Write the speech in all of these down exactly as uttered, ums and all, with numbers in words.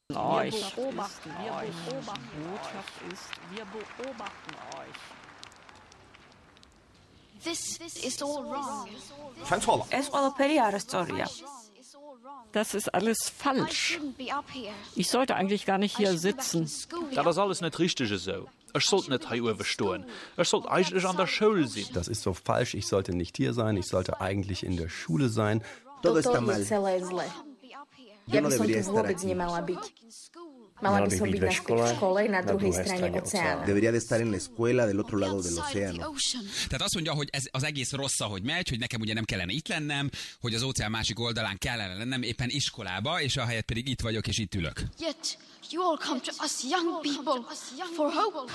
euch. Wir beobachten euch. Die Botschaft ist, wir beobachten euch. This is all wrong. Es ყველაფერი არასწორია. Das ist alles falsch. Ich sollte eigentlich gar nicht hier sitzen. Das ist alles nicht richtig so. Ich sollte nicht hier stehen. Ich sollte eigentlich an der Schule sein. Das ist so falsch. Ich sollte nicht hier sein. Ich sollte eigentlich in der Schule sein. Todo está mal. Ja by som tu vôbec nemala byť. Mala by som byť na škole na druhej strane oceána. Debería de estar en la escuela del otro lado del océano. Tehát azt mondja, hogy ez az egész rossz, ahogy megy, hogy nekem ugye nem kellene itt lennem, hogy az óceán másik oldalán kellene lennem éppen iskolába, és ahelyett pedig itt vagyok és itt ülök. Yet you all come to us young people for hope.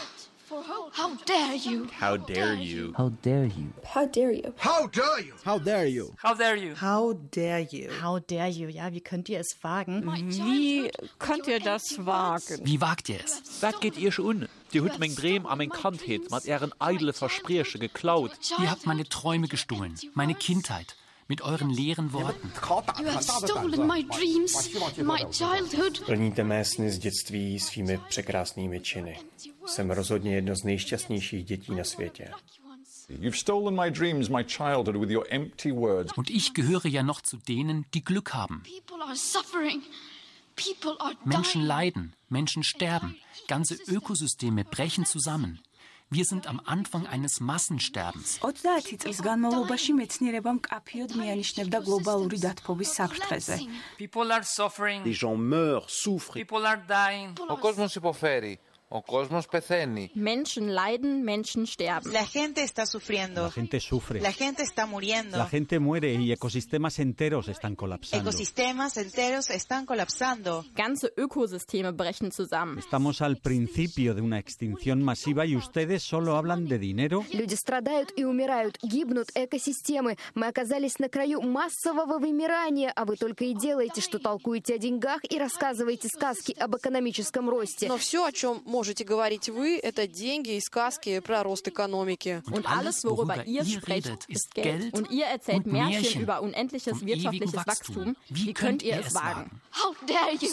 How dare you? How dare you? How dare you? How dare you? How dare you? How dare you? How dare you? How dare you? How dare you? Ja, wie könnt ihr es wagen? Wie könnt ihr das wagen? Wie wagt ihr es? Was geht ihr schon un? Die hat mein Dream an mein Kantheit mit ihren eidle Versprechen geklaut. Ihr habt meine Träume gestohlen, meine Kindheit. Mit euren leeren Worten. You have stolen my dreams, my childhood. Plníte mé sny z dětství svými překrásnými činy. Jsem rozhodně jedno z nejšťastnějších dětí na světě. You've stolen my dreams, my childhood with your empty words. Und ich gehöre ja noch zu denen, die Glück haben. People are suffering. People are dying. Menschen leiden, Menschen sterben. Ganze Ökosysteme brechen zusammen. Wir sind am Anfang eines Massensterbens. ოცდაათი წლის განმავლობაში მეცნიერება მკაფიოდ მიანიშნებდა გლობალური დათბობის საფრთხეზე. People are suffering. Les gens meurent, souffrent. People are dying. Ο κόσμος υποφέρει. Ο κόσμος πεθαίνει. Menschen leiden, Menschen sterben. La gente está sufriendo. La gente sufre. La gente está muriendo. La gente muere y ecosistemas enteros están colapsando. Ecosistemas enteros están colapsando. Ganze Ökosysteme brechen zusammen. Estamos al principio de una extinción masiva y ustedes solo hablan de dinero. Люди страдают и умирают, гибнут экосистемы. Мы оказались на краю массового вымирания, а вы только и делаете, что толкуете о деньгах и рассказываете сказки об экономическом росте. Но все, о чем можете говорить вы, это деньги и сказки про рост экономики. Und alles, worüber ihr sprecht, ist Geld. Und ihr erzählt Märchen über unendliches wirtschaftliches Wachstum. Wie könnt ihr es wagen? How dare you?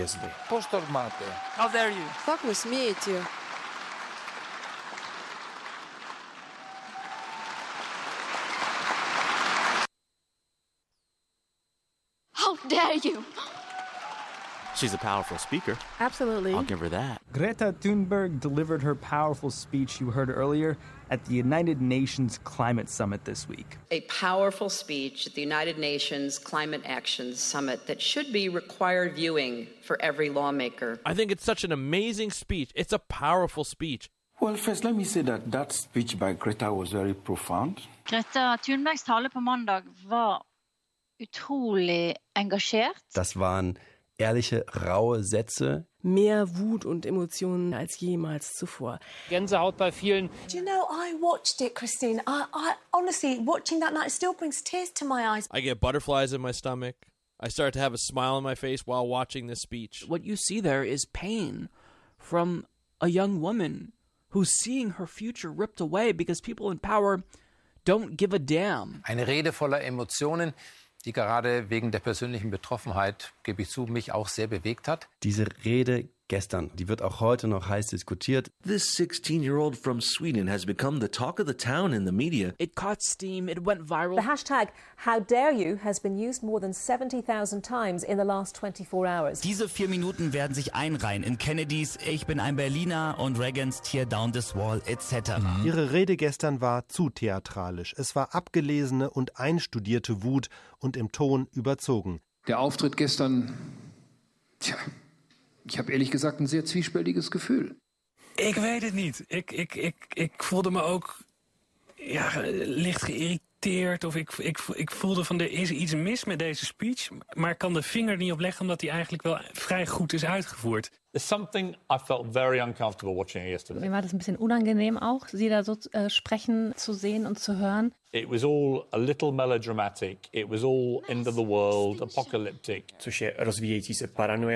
Πώς τολμάτε? How dare you? Как вы смеете? How dare you? She's a powerful speaker. Absolutely. I'll give her that. Greta Thunberg delivered her powerful speech you heard earlier at the United Nations Climate Summit this week. A powerful speech at the United Nations Climate Action Summit that should be required viewing for every lawmaker. I think it's such an amazing speech. It's a powerful speech. Well, first, let me say that that speech by Greta was very profound. Greta Thunbergs tale på mandag var utrolig engasjert. Das waren ehrliche, raue Sätze. Mehr Wut und Emotionen als jemals zuvor. Gänsehaut bei vielen. Do you know, I watched it, Christine. I, I honestly, watching that night, it still brings tears to my eyes. I get butterflies in my stomach. I start to have a smile on my face while watching this speech. What you see there is pain from a young woman who's seeing her future ripped away because people in power don't give a damn. Eine Rede voller Emotionen, die gerade wegen der persönlichen Betroffenheit, gebe ich zu, mich auch sehr bewegt hat. Diese Rede gestern, die wird auch heute noch heiß diskutiert. This sixteen-year-old from Sweden has become the talk of the town in the media. It caught steam, it went viral. The hashtag How Dare You has been used more than seventy thousand times in the last twenty-four hours. Diese vier Minuten werden sich einreihen in Kennedys Ich bin ein Berliner und Reagans Tear Down this Wall et cetera. Mhm. Ihre Rede gestern war zu theatralisch. Es war abgelesene und einstudierte Wut und im Ton überzogen. Der Auftritt gestern, tja, ik heb eerlijk gezegd een zeer zwiespältiges gevoel. Ik weet het niet. Ik, ik, ik, ik voelde me ook ja, licht geïrriteerd. Of ik, ik, ik voelde van er is iets mis met deze speech. Maar ik kan de vinger niet op leggen omdat hij eigenlijk wel vrij goed is uitgevoerd. There's something I felt very uncomfortable watching yesterday. Mir war das ein bisschen unangenehm auch, sie da so äh, sprechen zu sehen und zu hören. It was all a little melodramatic. It was all end of the world, apocalyptic. Což je rozvíjející se paranoia.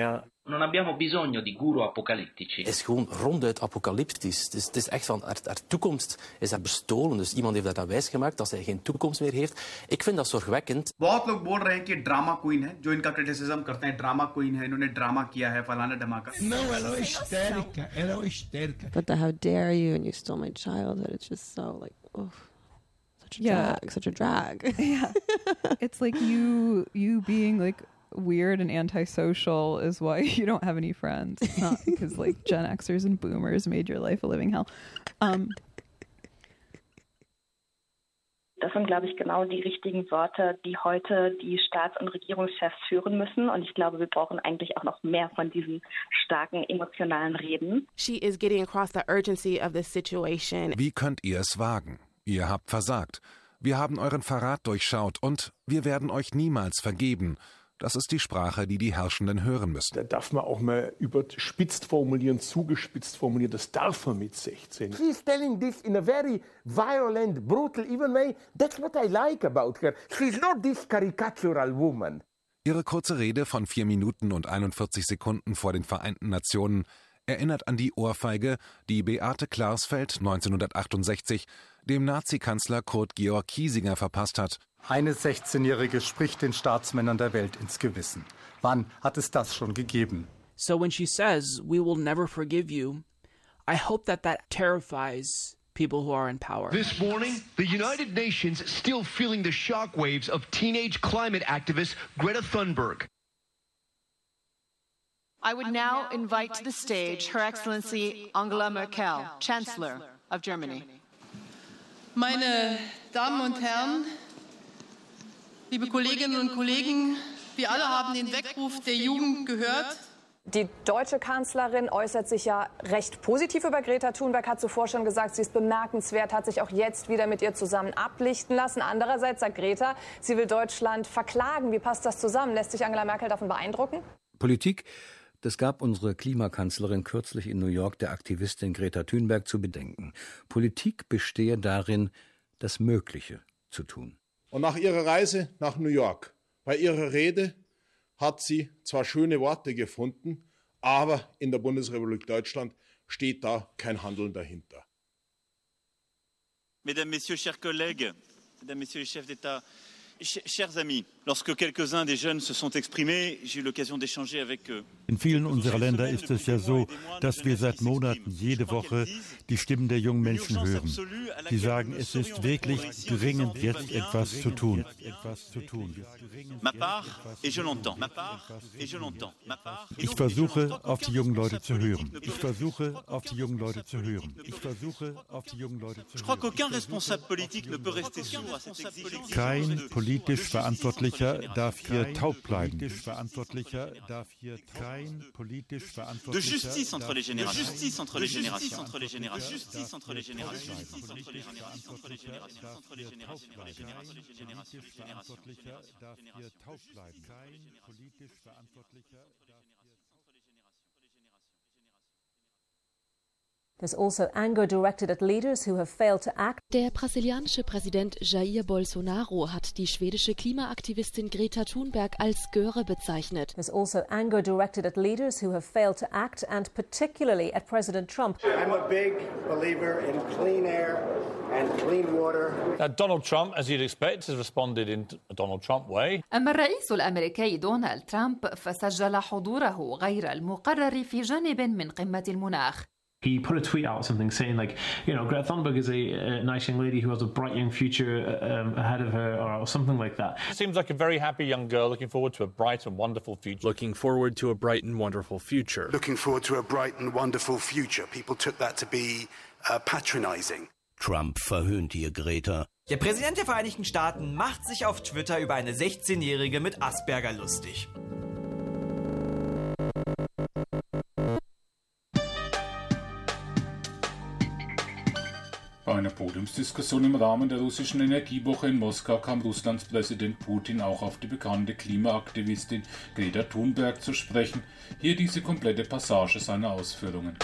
Non abbiamo bisogno di guru apocalittici. Het is gewoon ronduit apocalyptisch. Het is, het is echt van, haar, haar toekomst is haar bestolen. Dus iemand heeft dat aan wijsgemaakt dat zij geen toekomst meer heeft. Ik vind dat zorgwekkend. बहुत लोग बोल रहे हैं कि drama queen है जो इनका क्रिटिसिज्म करते हैं ड्रामा क्वीन है इन्होंने ड्रामा किया है फलाना धमाका. No, ela é histérica, ela é histérica. But the how dare you and you stole my childhood. It's just so like, oh, such a Yeah. drag, such a drag. Yeah. It's like you you being like weird and antisocial is why you don't have any friends. It's not because like Gen Xers and Boomers made your life a living hell. Um, Das sind, glaube ich, genau die richtigen Worte, die heute die Staats- und Regierungschefs führen müssen. Und ich glaube, wir brauchen eigentlich auch noch mehr von diesen starken emotionalen Reden. She is getting across the urgency of this situation. Wie könnt ihr es wagen? Ihr habt versagt. Wir haben euren Verrat durchschaut und wir werden euch niemals vergeben. Das ist die Sprache, die die Herrschenden hören müssen. Da darf man auch mal überspitzt formulieren, zugespitzt formulieren. Das darf man mit sechzehn. She's telling this in a very violent, brutal, even way. That's what I like about her. She's not this caricatural woman. Ihre kurze Rede von vier Minuten und einundvierzig Sekunden vor den Vereinten Nationen erinnert an die Ohrfeige, die Beate Klarsfeld neunzehnhundertachtundsechzig dem Nazi-Kanzler Kurt Georg Kiesinger verpasst hat. Eine sechzehnjährige spricht den Staatsmännern der Welt ins Gewissen. Wann hat es das schon gegeben? So when she says, we will never forgive you, I hope that that terrifies people who are in power. This morning, the United Nations still feeling the shockwaves of teenage climate activist Greta Thunberg. I would now invite to the stage Her Excellency Angela Merkel, Chancellor of Germany. Meine Damen und Herren, liebe Kolleginnen und Kollegen, wir alle haben den Weckruf der Jugend gehört. Die deutsche Kanzlerin äußert sich ja recht positiv über Greta Thunberg, hat zuvor schon gesagt, sie ist bemerkenswert, hat sich auch jetzt wieder mit ihr zusammen ablichten lassen. Andererseits sagt Greta, sie will Deutschland verklagen. Wie passt das zusammen? Lässt sich Angela Merkel davon beeindrucken? Politik, das gab unsere Klimakanzlerin kürzlich in New York der Aktivistin Greta Thunberg zu bedenken. Politik bestehe darin, das Mögliche zu tun. Und nach ihrer Reise nach New York, bei ihrer Rede, hat sie zwar schöne Worte gefunden, aber in der Bundesrepublik Deutschland steht da kein Handeln dahinter. Mesdames, Messieurs, chers collègues, Mesdames, Messieurs les chefs d'État, chers amis, lorsque quelques-uns des jeunes se sont exprimés, j'ai eu l'occasion d'échanger avec eux. In vielen unserer Länder ist es ja so, dass wir seit Monaten jede Woche die Stimmen der jungen Menschen hören. Sie sagen, es ist wirklich dringend, jetzt etwas zu tun. Ich versuche, auf die jungen Leute zu hören. Ich versuche, auf die jungen Leute zu hören. Ich versuche, auf die jungen Leute zu hören. Kein politisch Verantwortlicher darf hier taub bleiben. Verantwortlicher darf hier taub De justice entre les générations. De justice entre les générations. Entre les générations. Justice entre les générations. There's also anger directed at leaders who have failed to act. Der brasilianische Präsident Jair Bolsonaro hat die schwedische Klimaaktivistin Greta Thunberg als Göre bezeichnet. There's also anger directed at leaders who have failed to act, and particularly at President Trump. I'm a big believer in clean air and clean water. Now, Donald Trump, as you'd expect, has responded in a Donald Trump way. أما الرئيس الأمريكي دونالد ترامب فسجل حضوره غير المقرر في جانب من قمة المناخ. He put a tweet out something saying like, you know, Greta Thunberg is a, a nice young lady who has a bright young future um, ahead of her, or something like that. Seems like a very happy young girl looking forward to a bright and wonderful future. Looking forward to a bright and wonderful future. Looking forward to a bright and wonderful future. People took that to be uh, patronizing. Trump verhöhnt hier Greta. Der Präsident der Vereinigten Staaten macht sich auf Twitter über eine sechzehnjährige mit Asperger lustig. Bei einer Podiumsdiskussion im Rahmen der russischen Energiewoche in Moskau kam Russlands Präsident Putin auch auf die bekannte Klimaaktivistin Greta Thunberg zu sprechen. Hier diese komplette Passage seiner Ausführungen.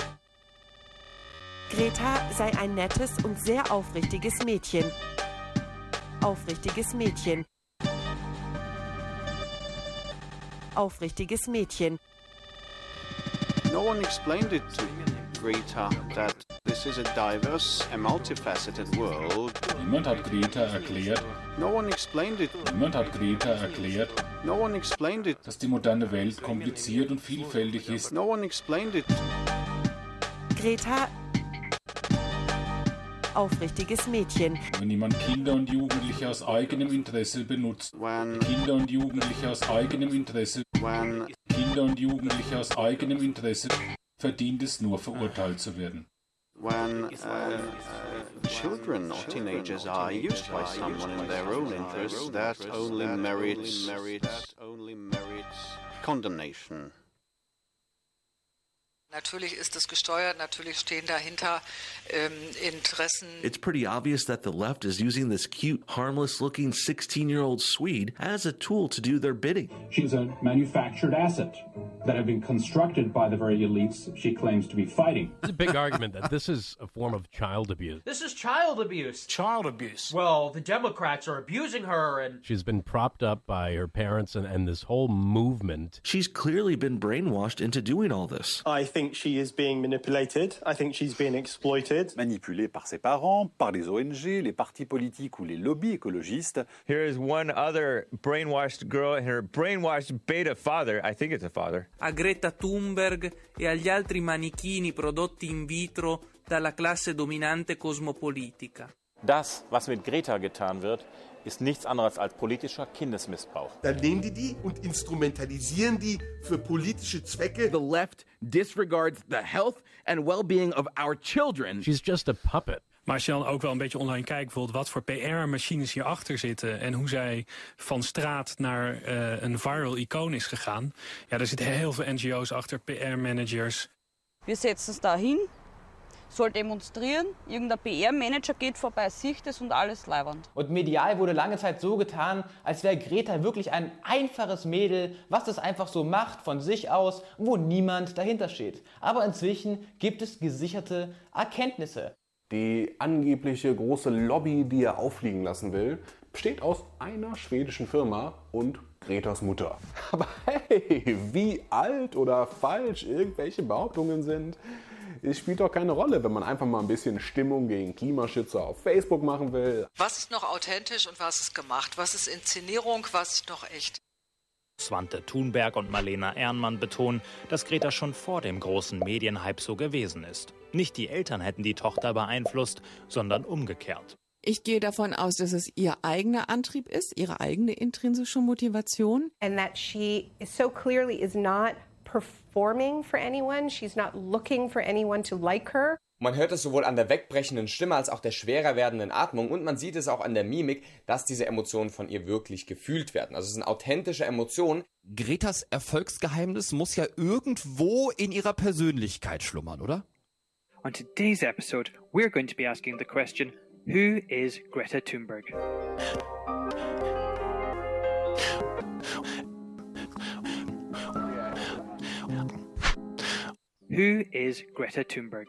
Greta sei ein nettes und sehr aufrichtiges Mädchen. Aufrichtiges Mädchen. Aufrichtiges Mädchen. No one explained it to Greta that this is a diverse and multifaceted world. Niemand hat Greta erklärt. No one explained it. Niemand hat Greta erklärt. No one explained it. Dass die moderne Welt kompliziert und vielfältig ist. No one explained it. Greta, aufrichtiges Mädchen. Wenn jemand Kinder und Jugendliche aus eigenem Interesse benutzt. When Kinder und Jugendliche aus eigenem Interesse. When Kinder und Jugendliche aus eigenem Interesse. Verdient es nur, verurteilt zu werden. When uh, uh, children or teenagers are used by someone in their own interests, that only merits, merits, only merits condemnation. Natürlich ist es gesteuert, natürlich stehen dahinter ähm, Interessen. It's pretty obvious that the left is using this cute, harmless-looking sixteen-year-old Swede as a tool to do their bidding. She's a manufactured asset that have been constructed by the very elites she claims to be fighting. It's a big argument that this is a form of child abuse. This is child abuse. Child abuse. Well, the Democrats are abusing her and... She's been propped up by her parents and, and this whole movement. She's clearly been brainwashed into doing all this. I think she is being manipulated. I think she's being exploited. Manipulée par ses parents, par les O N G, les partis politiques ou les lobbies écologistes. Here is one other brainwashed girl and her brainwashed beta father, I think it's a father. A Greta Thunberg e agli altri manichini prodotti in vitro dalla classe dominante cosmopolitica. Das, was mit Greta getan wird, ist nichts anderes als politischer Kindesmissbrauch. Dann nehmen die die und instrumentalisieren die für politische Zwecke. The left disregards the health and well-being of our children. She's just a puppet. Maar als je dan ook wel een beetje online kijkt, bijvoorbeeld wat voor P R-machines hierachter zitten en hoe zij van straat naar uh, een viral icoon is gegaan. Ja, er zitten heel veel N G O's achter, P R-managers. Wir setzen uns da hin, soll demonstrieren, irgendein P R-Manager geht vorbei, sieht es und alles leibernd. Und medial wurde lange Zeit so getan, als wäre Greta wirklich ein einfaches Mädel, was das einfach so macht von sich aus, wo niemand dahinter steht. Aber inzwischen gibt es gesicherte Erkenntnisse. Die angebliche große Lobby, die er auffliegen lassen will, besteht aus einer schwedischen Firma und Gretas Mutter. Aber hey, wie alt oder falsch irgendwelche Behauptungen sind, es spielt doch keine Rolle, wenn man einfach mal ein bisschen Stimmung gegen Klimaschützer auf Facebook machen will. Was ist noch authentisch und was ist gemacht? Was ist Inszenierung, was ist noch echt? Svante Thunberg und Malena Ernmann betonen, dass Greta schon vor dem großen Medienhype so gewesen ist. Nicht die Eltern hätten die Tochter beeinflusst, sondern umgekehrt. Ich gehe davon aus, dass es ihr eigener Antrieb ist, ihre eigene intrinsische Motivation. And that she so clearly is not performing for anyone. She's not looking for anyone to like her. Man hört es sowohl an der wegbrechenden Stimme als auch der schwerer werdenden Atmung und man sieht es auch an der Mimik, dass diese Emotionen von ihr wirklich gefühlt werden. Also es sind authentische Emotionen. Gretas Erfolgsgeheimnis muss ja irgendwo in ihrer Persönlichkeit schlummern, oder? On today's episode, we're going to be asking the question, who is Greta Thunberg? Who is Greta Thunberg?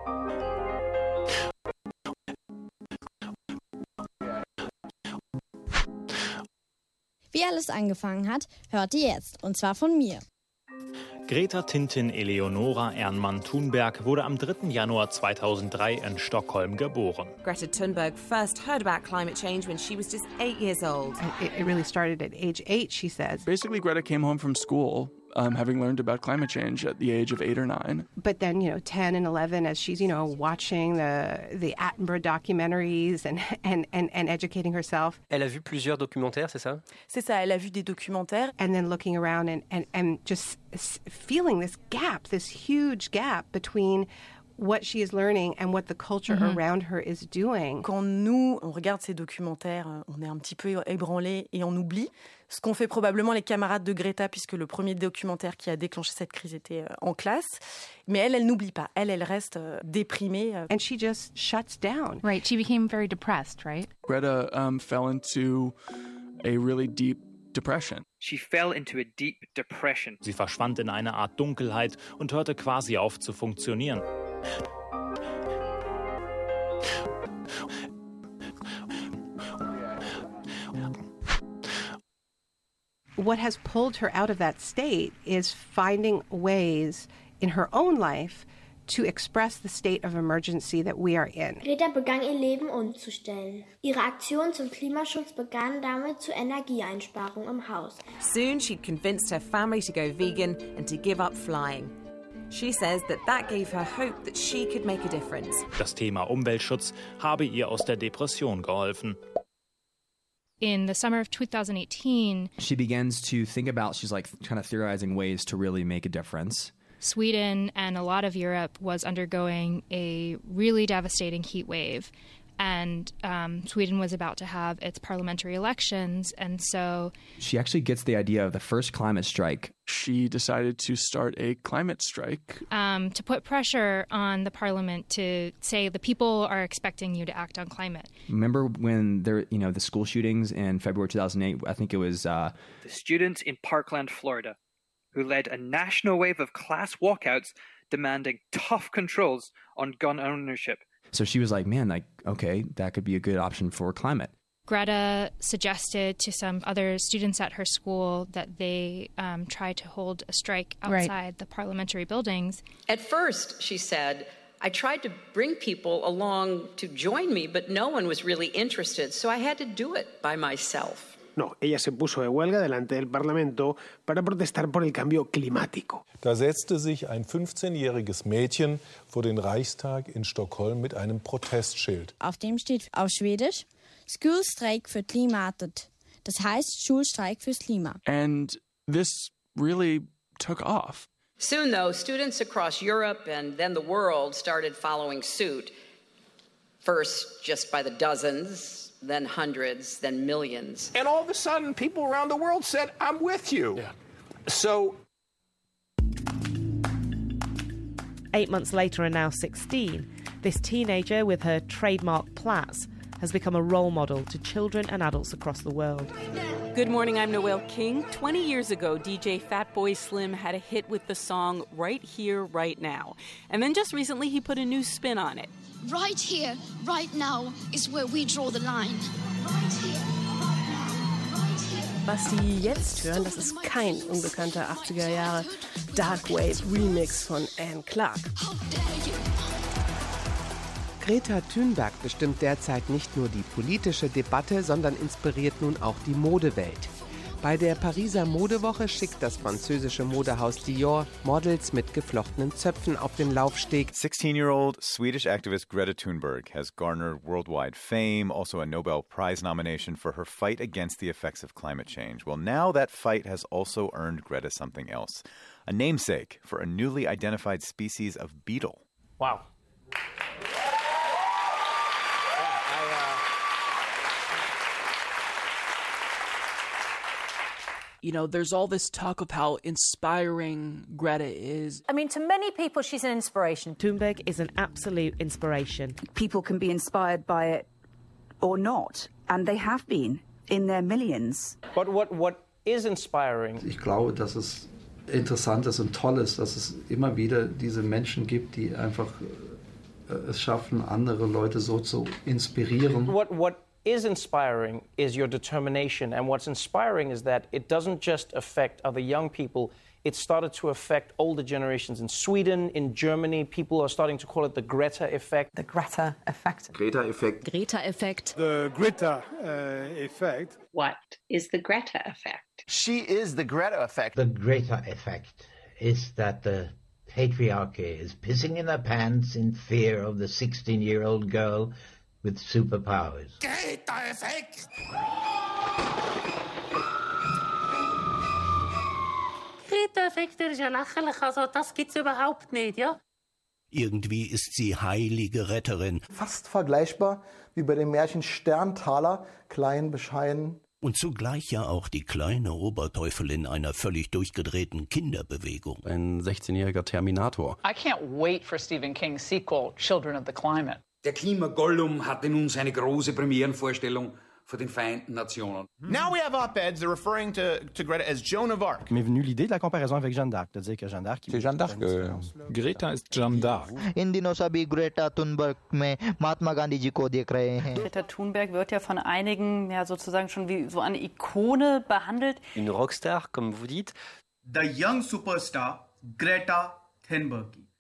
Wie alles angefangen hat, hört ihr jetzt, und zwar von mir. Greta Tintin Eleonora Ernmann-Thunberg wurde am dritten Januar zweitausenddrei in Stockholm geboren. Greta Thunberg first heard about climate change when she was just eight years old. It, it really started at age eight, she says. Basically, Greta came home from school Um, having learned about climate change at the age of eight or nine. But then, you know, ten and eleven, as she's, you know, watching the the Attenborough documentaries and, and, and, and educating herself. Elle a vu plusieurs documentaires, c'est ça? C'est ça, elle a vu des documentaires. And then looking around and, and, and just feeling this gap, this huge gap between what she is learning and what the culture mm-hmm. around her is doing. Quand nous, on regarde ces documentaires, on est un petit peu ébranlé et on oublie ce qu'ont fait probablement les camarades de Greta, puisque le premier documentaire qui a déclenché cette crise était en classe. Mais elle, elle n'oublie pas. Elle, elle reste déprimée. And she just shuts down. Right, she became very depressed, right? Greta um, fell into a really deep depression. She fell into a deep depression. Sie verschwand in eine Art Dunkelheit und hörte quasi auf zu funktionieren. What has pulled her out of that state is finding ways in her own life to express the state of emergency that we are in. Greta begann ihr Leben umzustellen. Ihre Aktion zum Klimaschutz begann damit zur Energieeinsparung im Haus. Soon she'd convinced her family to go vegan and to give up flying. She says that that gave her hope that she could make a difference. Das Thema Umweltschutz habe ihr aus der Depression geholfen. In the summer of two thousand eighteen, she begins to think about, she's like kind of theorizing ways to really make a difference. Sweden and a lot of Europe was undergoing a really devastating heat wave. And um, Sweden was about to have its parliamentary elections. And so she actually gets the idea of the first climate strike. She decided to start a climate strike. Um, to put pressure on the parliament to say the people are expecting you to act on climate. Remember when there, you know, the school shootings in February two thousand eight, I think it was... Uh, the students in Parkland, Florida, who led a national wave of class walkouts demanding tough controls on gun ownership. So she was like, man, like, okay, that could be a good option for climate. Greta suggested to some other students at her school that they um, try to hold a strike outside right. the parliamentary buildings. At first, she said, I tried to bring people along to join me, but no one was really interested, so I had to do it by myself. No, ella se puso de huelga delante del Parlamento para protestar por el cambio climático. Da setzte sich ein fünfzehnjähriges Mädchen vor den Reichstag in Stockholm mit einem Protestschild. Auf dem steht auf Schwedisch Skolstrejk för klimatet. Das heißt Schulstreik fürs Klima. And this really took off. Soon, though, students across Europe and then the world started following suit. First, just by the dozens. Then hundreds, then millions. And all of a sudden, people around the world said, I'm with you. Yeah. So... Eight months later and now sixteen, this teenager with her trademark plaits has become a role model to children and adults across the world. Good morning, I'm Noelle King. twenty years ago, D J Fatboy Slim had a hit with the song Right Here, Right Now. And then just recently, he put a new spin on it. Right here, right now is where we draw the line. Right here. Was Sie jetzt hören, das ist kein unbekannter achtziger Jahre Darkwave Remix von Anne Clark. Greta Thunberg bestimmt derzeit nicht nur die politische Debatte, sondern inspiriert nun auch die Modewelt. Bei der Pariser Modewoche schickt das französische Modehaus Dior Models mit geflochtenen Zöpfen auf den Laufsteg. sixteen-year-old Swedish activist Greta Thunberg has garnered worldwide fame, also a Nobel Prize nomination for her fight against the effects of climate change. Well, now that fight has also earned Greta something else, a namesake for a newly identified species of beetle. Wow. You know, there's all this talk of how inspiring Greta is. I mean, to many people, she's an inspiration. Thunberg is an absolute inspiration. People can be inspired by it or not, and they have been in their millions. But what, what is inspiring? Ich glaube, dass es interessant ist und toll ist, dass es immer wieder diese Menschen gibt, die einfach äh, es schaffen, andere Leute so zu inspirieren. What, what is inspiring is your determination, and what's inspiring is that it doesn't just affect other young people, it started to affect older generations in Sweden, in Germany. People are starting to call it the Greta effect. The Greta effect. Greta effect. Greta effect. The Greta uh, effect. What is the Greta effect? She is the Greta effect. The Greta effect is that the patriarchy is pissing in their pants in fear of the sixteen-year-old girl with superpowers. Greta effect. Greta-Effekt ist ja lächerlich, also das gibt's überhaupt nicht, ja? Irgendwie ist sie heilige Retterin. Fast vergleichbar wie bei dem Märchen Sterntaler, klein, bescheiden. Und zugleich ja auch die kleine Oberteufelin einer völlig durchgedrehten Kinderbewegung. Ein sechzehnjähriger Terminator. I can't wait for Stephen King's sequel, Children of the Climate. Der Klimagollum hatte nun seine große Premierenvorstellung vor den Vereinten Nationen. Now we have op-eds that are referring to, to Greta as Joan of Arc. M'est venue l'idée de la comparaison avec Jeanne d'Arc, de dire que Jeanne d'Arc... C'est Jeanne d'Arc. Euh, Greta ist Jeanne d'Arc. इन दिनों सभी Greta Thunberg में महात्मा गांधी जी को देख रहे हैं. Greta Thunberg wird ja von einigen ja sozusagen schon wie so eine Ikone behandelt. Une rockstar, comme vous dites. The young superstar Greta Thunberg gibt.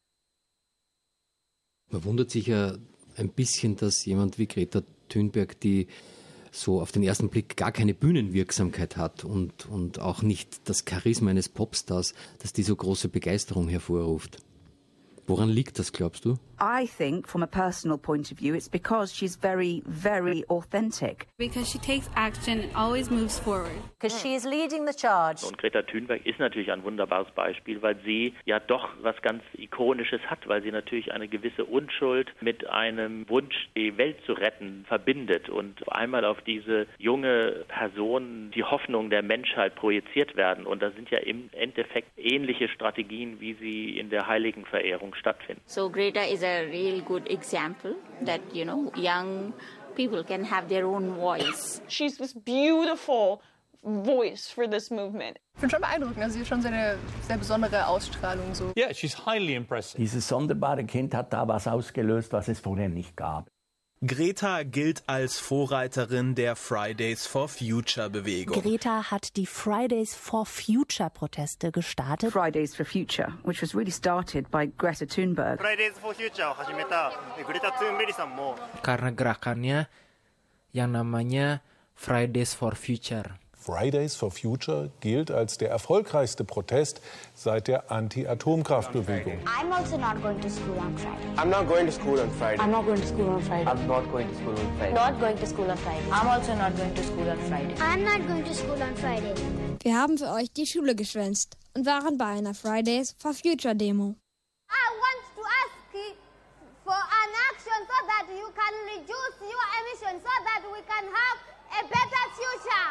Man wundert sich ja ein bisschen, dass jemand wie Greta Thunberg, die so auf den ersten Blick gar keine Bühnenwirksamkeit hat und, und auch nicht das Charisma eines Popstars, dass die so große Begeisterung hervorruft. Woran liegt das, glaubst du? I think, from a personal point of view, it's because she's very, very authentic. Because she takes action and always moves forward. Because she is leading the charge. Und Greta Thunberg ist natürlich ein wunderbares Beispiel, weil sie ja doch was ganz Ikonisches hat, weil sie natürlich eine gewisse Unschuld mit einem Wunsch, die Welt zu retten, verbindet und einmal auf diese junge Person die Hoffnung der Menschheit projiziert werden. Und da sind ja im Endeffekt ähnliche Strategien, wie sie in der Heiligenverehrung stattfinden. So Greta is a real good example that, you know, young people can have their own voice. She's this beautiful voice for this movement. Ich finde schon beeindruckend, also sie hat schon so eine sehr besondere Ausstrahlung. So. Yeah, she's highly impressive. Dieses sonderbare Kind hat da was ausgelöst, was es vorher nicht gab. Greta gilt als Vorreiterin der Fridays for Future Bewegung. Greta hat die Fridays for Future Proteste gestartet. Fridays for Future, which was really started by Greta Thunberg. Fridays for Future を始めたGreta Thunbergさんも karena gerakannya yang namanya Fridays for Future. Fridays for Future gilt als der erfolgreichste Protest seit der Anti-Atomkraftbewegung. I'm also not going to school on Friday. I'm not going to school on Friday. I'm not going to school on Friday. I'm not going to school on Friday. Not going to school on Friday. I'm also not going to school on Friday. I'm not going to school on Friday. Wir haben für euch die Schule geschwänzt und waren bei einer Fridays for Future Demo. I want to ask you for an action so that you can reduce your emissions so that we can have a better future.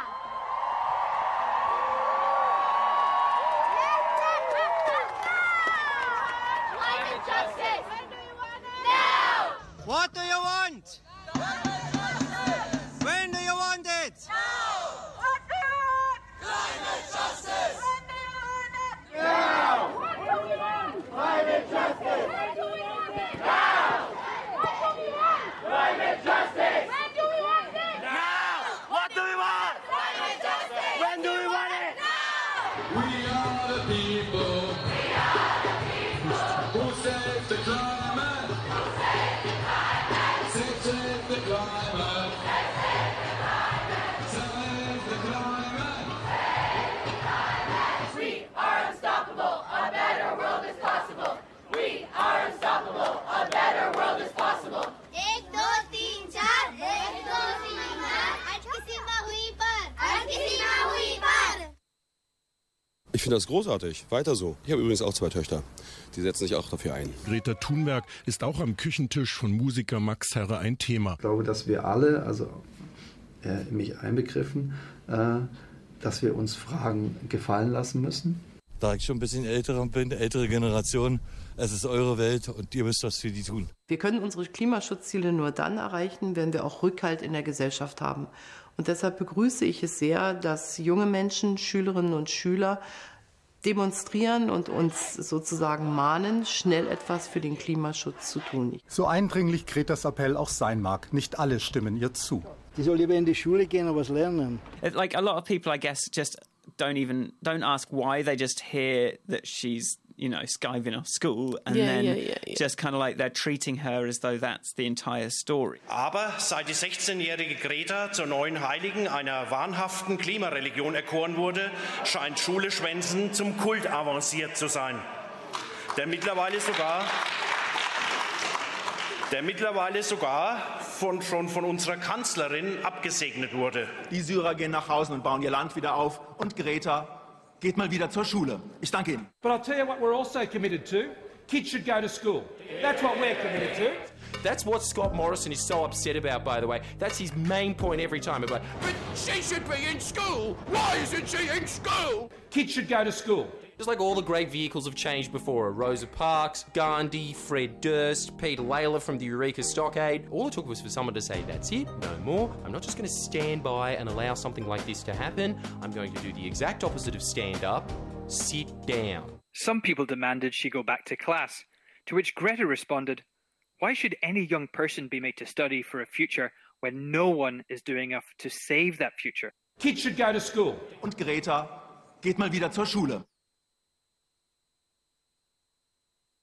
Justice. Now! What do you want? When do you want it? Now! What do you want? Climate justice! When do you want it? Now! What do we want? Climate justice! When do we want it? Now! What do we want? Climate justice! When do we want it? Now! What do we want? Climate justice! When do we want it? Now! We are the people. We are the people. Who save the climate? Who save the climate? Save, save the climate. Save the climate. Save the climate. Save the climate. We are unstoppable. A better world is possible. We are unstoppable. A better world is possible. एक दो तीन चार एक दो तीन चार आज की सीमा हुई पार आज की सीमा हुई पार. Ich finde das großartig. Weiter so. Ich habe übrigens auch zwei Töchter. Die setzen sich auch dafür ein. Greta Thunberg ist auch am Küchentisch von Musiker Max Herre ein Thema. Ich glaube, dass wir alle, also äh, mich einbegriffen, äh, dass wir uns Fragen gefallen lassen müssen. Da ich schon ein bisschen älter bin, ältere Generation, es ist eure Welt und ihr müsst was für die tun. Wir können unsere Klimaschutzziele nur dann erreichen, wenn wir auch Rückhalt in der Gesellschaft haben. Und deshalb begrüße ich es sehr, dass junge Menschen, Schülerinnen und Schüler demonstrieren und uns sozusagen mahnen, schnell etwas für den Klimaschutz zu tun. So eindringlich Gretas Appell auch sein mag, nicht alle stimmen ihr zu. Die soll lieber in die Schule gehen und was lernen. Like a lot of people, I guess, just don't even don't ask why. They just hear that she's, you know, skiving off school, and yeah, then yeah, yeah, yeah. just kind of like they're treating her as though that's the entire story. Aber seit die sechzehnjährige Greta zur neuen Heiligen einer wahnhaften Klimareligion erkoren wurde, scheint Schule schwänzen zum Kult avanciert zu sein, der mittlerweile sogar der mittlerweile sogar von, schon von unserer Kanzlerin abgesegnet wurde. Die Syrer gehen nach Hause und bauen ihr Land wieder auf. Und Greta geht mal wieder zur Schule. Ich danke Ihnen. But I'll tell you what we're also committed to. Kids should go to school. That's what we're committed to. That's what Scott Morrison is so upset about, by the way. That's his main point every time. About, but she should be in school. Why isn't she in school? Kids should go to school. Just like all the great vehicles have changed before. Rosa Parks, Gandhi, Fred Durst, Peter Layla from the Eureka Stockade. All it took was for someone to say, that's it, no more. I'm not just going to stand by and allow something like this to happen. I'm going to do the exact opposite of stand up. Sit down. Some people demanded she go back to class, to which Greta responded, why should any young person be made to study for a future when no one is doing enough to save that future? Kids should go to school. Und Greta geht mal wieder zur Schule.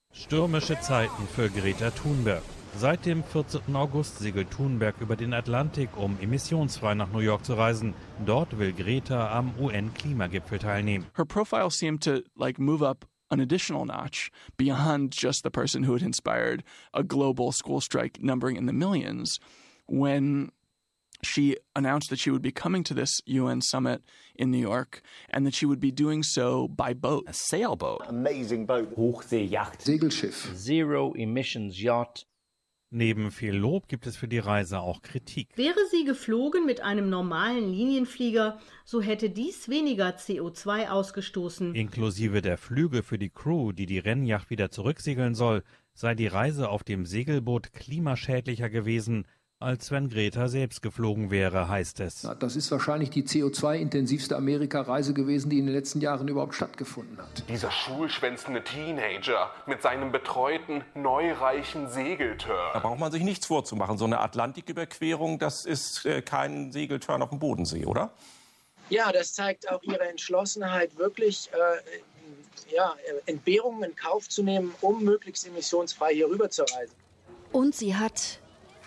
Stürmische Zeiten für Greta Thunberg. Seit dem vierzehnten August segelt Thunberg über den Atlantik, um emissionsfrei nach New York zu reisen. Dort will Greta am U N-Klimagipfel teilnehmen. Her profile seemed to like move up an additional notch beyond just the person who had inspired a global school strike numbering in the millions when she announced that she would be coming to this U N summit in New York and that she would be doing so by boat. A sailboat. Amazing boat. Hochseejacht. Segelschiff. Zero emissions yacht. Neben viel Lob gibt es für die Reise auch Kritik. Wäre sie geflogen mit einem normalen Linienflieger, so hätte dies weniger C O zwei ausgestoßen. Inklusive der Flüge für die Crew, die die Rennjacht wieder zurücksegeln soll, sei die Reise auf dem Segelboot klimaschädlicher gewesen, als wenn Greta selbst geflogen wäre, heißt es. Das ist wahrscheinlich die C O zwei intensivste Amerika-Reise gewesen, die in den letzten Jahren überhaupt stattgefunden hat. Dieser schulschwänzende Teenager mit seinem betreuten, neureichen Segeltörn. Da braucht man sich nichts vorzumachen. So eine Atlantiküberquerung, das ist äh, kein Segeltörn auf dem Bodensee, oder? Ja, das zeigt auch ihre Entschlossenheit, wirklich äh, ja, Entbehrungen in Kauf zu nehmen, um möglichst emissionsfrei hier rüber zu reisen. Und sie hat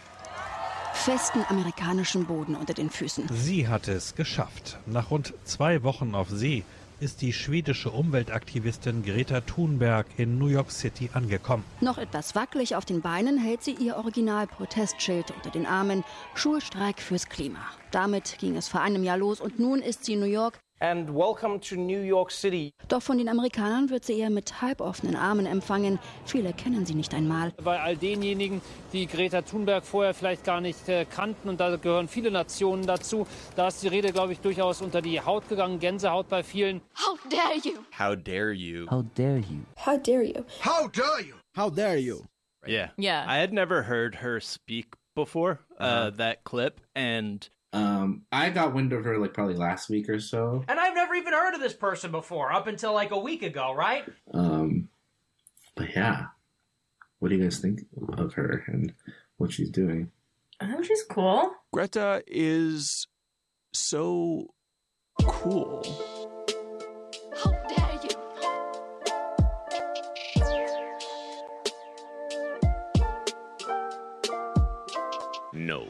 festen amerikanischen Boden unter den Füßen. Sie hat es geschafft. Nach rund zwei Wochen auf See ist die schwedische Umweltaktivistin Greta Thunberg in New York City angekommen. Noch etwas wackelig auf den Beinen hält sie ihr Original-Protestschild unter den Armen. Schulstreik fürs Klima. Damit ging es vor einem Jahr los und nun ist sie in New York. And welcome to New York City. Doch von den Amerikanern wird sie eher mit halboffenen Armen empfangen. Viele kennen sie nicht einmal. Bei all denjenigen, die Greta Thunberg vorher vielleicht gar nicht äh, kannten, und da gehören viele Nationen dazu, da ist die Rede, glaube ich, durchaus unter die Haut gegangen, Gänsehaut bei vielen. How dare you? How dare you? How dare you? How dare you? How dare you? How dare you? Yeah. Yeah. I had never heard her speak before, uh, uh-huh. that clip, and Um, I got wind of her like probably last week or so. And I've never even heard of this person before, up until like a week ago, right? Um, but yeah. What do you guys think of her and what she's doing? Oh, she's cool. Greta is so cool. How dare you? No.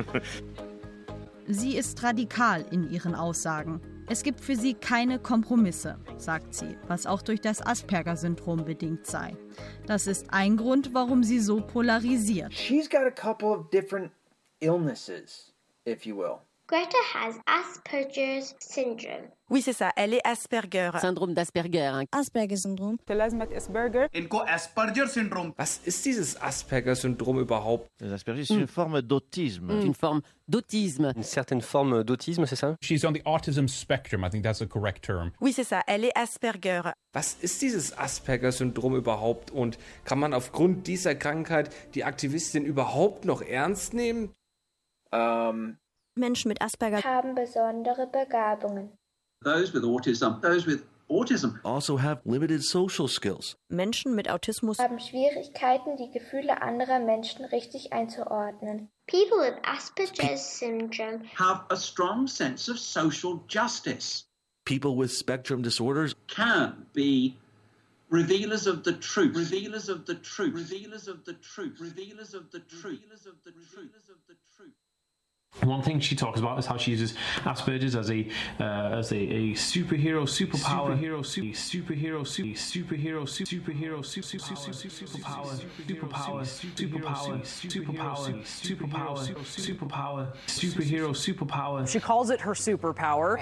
Sie ist radikal in ihren Aussagen. Es gibt für sie keine Kompromisse, sagt sie, was auch durch das Asperger-Syndrom bedingt sei. Das ist ein Grund, warum sie so polarisiert. She's got a couple of different illnesses, if you will. Greta has Asperger's syndrome. Oui, c'est ça. Elle est Asperger. Syndrom d'Asperger. Asperger-Syndrom. Asperger. Asperger-Syndrom. Was ist dieses Asperger-Syndrom überhaupt? L'Asperger, c'est une forme d'autisme. Une forme d'autisme. Une certaine forme d'autisme, c'est ça? She's on the autism spectrum. I think that's the correct term. Oui, c'est ça. Elle est Asperger. Was ist dieses Asperger-Syndrom überhaupt? Und kann man aufgrund dieser Krankheit die Aktivistin überhaupt noch ernst nehmen? Ähm... Menschen mit Asperger haben besondere Begabungen. Those with autism, those with autism also have limited social skills. Menschen mit Autismus haben Schwierigkeiten, die Gefühle anderer Menschen richtig einzuordnen. People with Asperger's syndrome have a strong sense of social justice. People with spectrum disorders can be revealers of the truth, revealers of the truth, revealers of the truth, revealers of the truth, revealers of the truth, revealers of the truth. One thing she talks about is how she uses Asperger's as a uh, as a, a superhero, superpower, superhero, super, superhero, super, superhero, superhero, superpower, superpower, superpower, superpower, superpower, superpower, superpower, superhero, superpower. She calls it her superpower.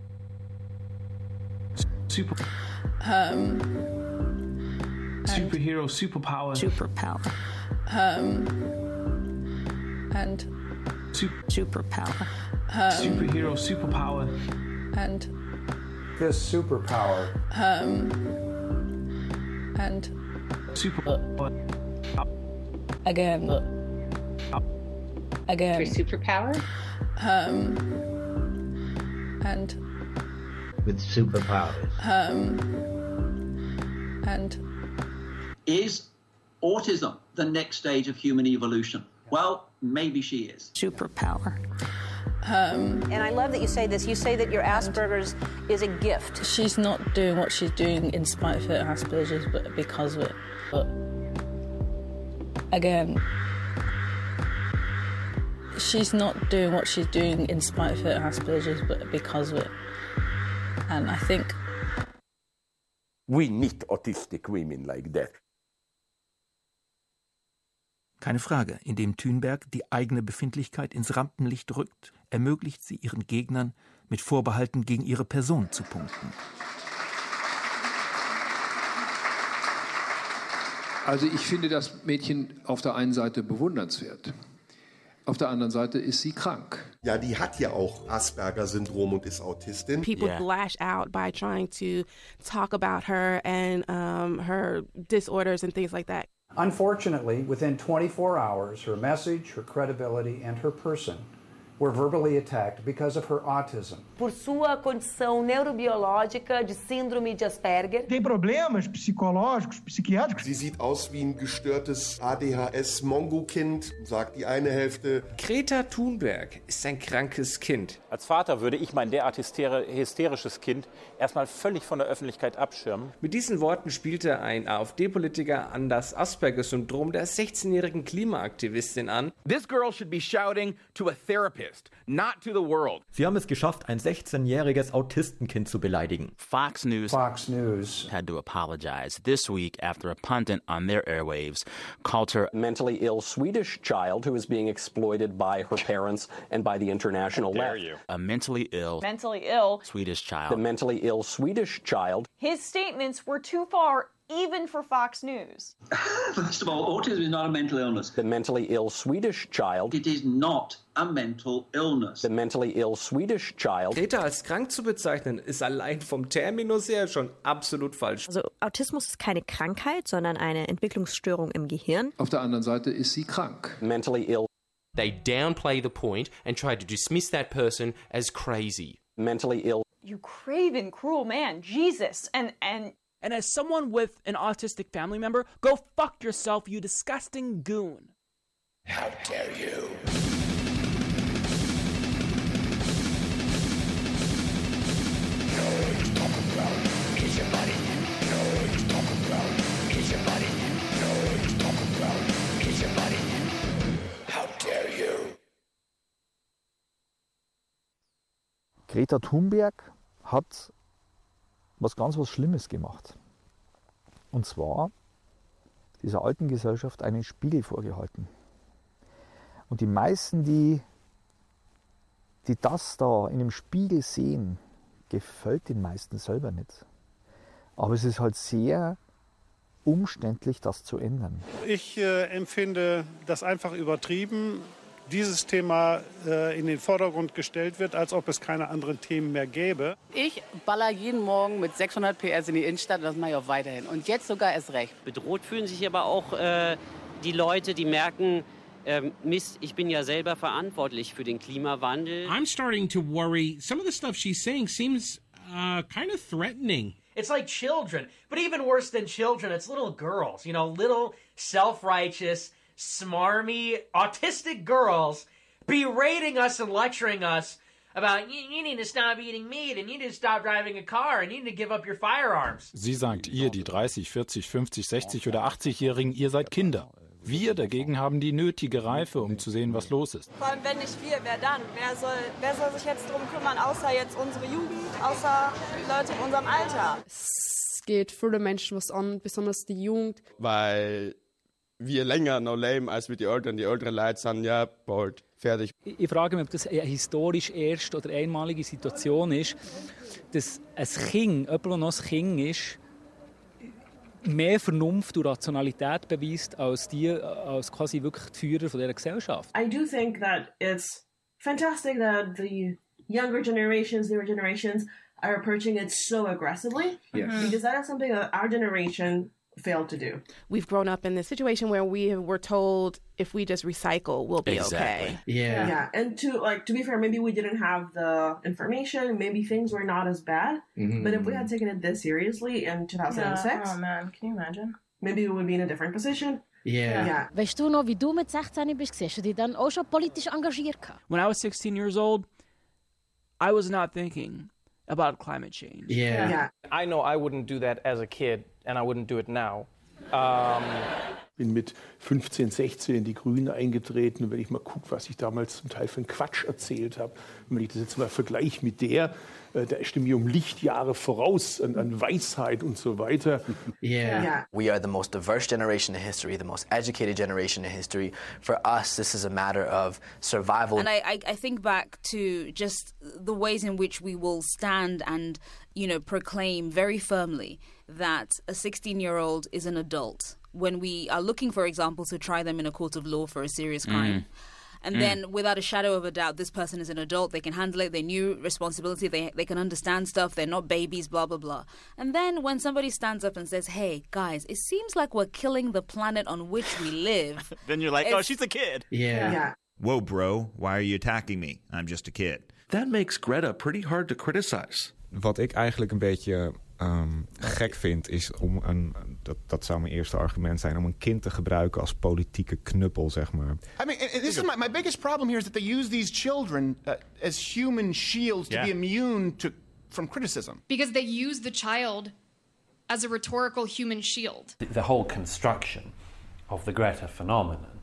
Super. Um. Superhero, superpower. Superpower. Um. And. Super, superpower. Um, superhero, superpower. And this superpower. Um. And super. Again. Again. Your superpower. Um. And with superpowers. Um. And is autism the next stage of human evolution? Well, maybe she is. Superpower. Um, and I love that you say this. You say that your Asperger's is a gift. She's not doing what she's doing in spite of her Asperger's, but because of it. But again, she's not doing what she's doing in spite of her Asperger's, but because of it. And I think we need autistic women like that. Keine Frage, indem Thunberg die eigene Befindlichkeit ins Rampenlicht rückt, ermöglicht sie ihren Gegnern, mit Vorbehalten gegen ihre Person zu punkten. Also ich finde das Mädchen auf der einen Seite bewundernswert. Auf der anderen Seite ist sie krank. Ja, die hat ja auch Asperger-Syndrom und ist Autistin. People yeah. lash out by trying to talk about her and um, her disorders and things like that. Unfortunately, within twenty-four hours, her message, her credibility and her person were verbally attacked because of her autism. Por sua condição neurobiológica de síndrome de Asperger. Tem problemas psicológicos, psiquiátricos. Sie sieht aus wie ein gestörtes A D H S-Mongo-Kind, sagt die eine Hälfte. Greta Thunberg ist ein krankes Kind. Als Vater würde ich mein derart hysterisches Kind erstmal völlig von der Öffentlichkeit abschirmen. Mit diesen Worten spielte ein AfD-Politiker an das Asperger-Syndrom der sechzehnjährigen Klimaaktivistin an. This girl should be shouting to a therapist. Not to the world. Sie haben es geschafft, ein sechzehnjähriges Autistenkind zu beleidigen. Fox News, Fox News had to apologize this week after a pundit on their airwaves called her a mentally ill Swedish child who is being exploited by her parents and by the international left. You. A mentally ill, mentally ill Swedish child. The mentally ill Swedish child. His statements were too far. Even for Fox News. First of all, autism is not a mental illness. The mentally ill Swedish child. It is not a mental illness. The mentally ill Swedish child. Greta als krank zu bezeichnen, ist allein vom Terminus her schon absolut falsch. Also Autismus ist keine Krankheit, sondern eine Entwicklungsstörung im Gehirn. Auf der anderen Seite ist sie krank. Mentally ill. They downplay the point and try to dismiss that person as crazy. Mentally ill. You craven, cruel man, Jesus, and and. And as someone with an autistic family member, go fuck yourself, you disgusting goon. How dare you? Greta Thunberg hat was ganz was Schlimmes gemacht. Und zwar dieser alten Gesellschaft einen Spiegel vorgehalten. Und die meisten, die, die das da in dem Spiegel sehen, gefällt den meisten selber nicht. Aber es ist halt sehr umständlich, das zu ändern. Ich äh, empfinde das einfach übertrieben, dieses Thema äh, in den Vordergrund gestellt wird, als ob es keine anderen Themen mehr gäbe. Ich baller jeden Morgen mit sechshundert P S in die Innenstadt und das mache ich auch weiterhin. Und jetzt sogar erst recht. Bedroht fühlen sich aber auch äh, die Leute, die merken, äh, Mist, ich bin ja selber verantwortlich für den Klimawandel. I'm starting to worry. Some of the stuff she's saying seems uh, kind of threatening. It's like children, but even worse than children, it's little girls, you know, little self-righteous, smarmy, autistic girls berating us and lecturing us about you, you need to stop eating meat and you need to stop driving a car and you need to give up your firearms. Sie sagt, ihr, die dreißig, vierzig, fünfzig, sechzig oder achtzig-Jährigen, ihr seid Kinder. Wir dagegen haben die nötige Reife, um zu sehen, was los ist. Vor allem, wenn nicht wir, wer dann? Wer soll, wer soll sich jetzt drum kümmern, außer jetzt unsere Jugend, außer Leute in unserem Alter? Es geht viele Menschen was an, besonders die Jugend. Weil wir länger noch leben als mit den Eltern. Die älteren Leute sind ja bald fertig. Ich frage mich, ob das eine historisch erste oder einmalige Situation ist, dass ein Kind, jemand, der noch ein Kind ist, mehr Vernunft und Rationalität beweist als die, als quasi wirklich die Führer von dieser Gesellschaft. I do think that it's fantastic that the younger generations, newer generations are approaching it so aggressively. Yes. Because that is something that our generation failed to do. We've grown up in this situation where we were told if we just recycle, we'll be exactly. okay. Yeah. Yeah. And to like to be fair, maybe we didn't have the information, maybe things were not as bad. Mm-hmm. But if we had taken it this seriously in two thousand six, yeah. Oh man, can you imagine? Maybe we would be in a different position. Yeah. yeah. Weißt du noch, wie du mit sechzehn bist, hast du dich dann auch schon politisch engagiert? When I was sixteen years old, I was not thinking about climate change. Yeah. yeah. I know I wouldn't do that as a kid, and I wouldn't do it now. Um bin mit fünfzehn, sechzehn in die Grünen eingetreten. Und wenn ich mal gucke, was ich damals zum Teil für einen Quatsch erzählt habe, wenn ich das jetzt mal vergleiche mit der, äh, da ist mir um Lichtjahre voraus an, an Weisheit und so weiter. Yeah. yeah. We are the most diverse generation in history, the most educated generation in history. For us, this is a matter of survival. And I, I, I think back to just the ways in which we will stand and, you know, proclaim very firmly that a sixteen-year-old is an adult when we are looking for examples to try them in a court of law for a serious crime. Mm. And mm. then, without a shadow of a doubt, this person is an adult, they can handle it, they knew responsibility, they they can understand stuff, they're not babies, blah, blah, blah. And then when somebody stands up and says, hey, guys, it seems like we're killing the planet on which we live. Then you're like, oh, she's a kid. Yeah. yeah. Whoa, bro, why are you attacking me? I'm just a kid. That makes Greta pretty hard to criticize. Wat ik eigenlijk een beetje um, gek vind is om een, dat, dat zou mijn eerste argument zijn, om een kind te gebruiken als politieke knuppel, zeg maar. I mean, this is my, my biggest problem here is that they use these children uh, as human shields to yeah. be immune to from criticism. Because they use the child as a rhetorical human shield. The, the whole construction of the Greta phenomenon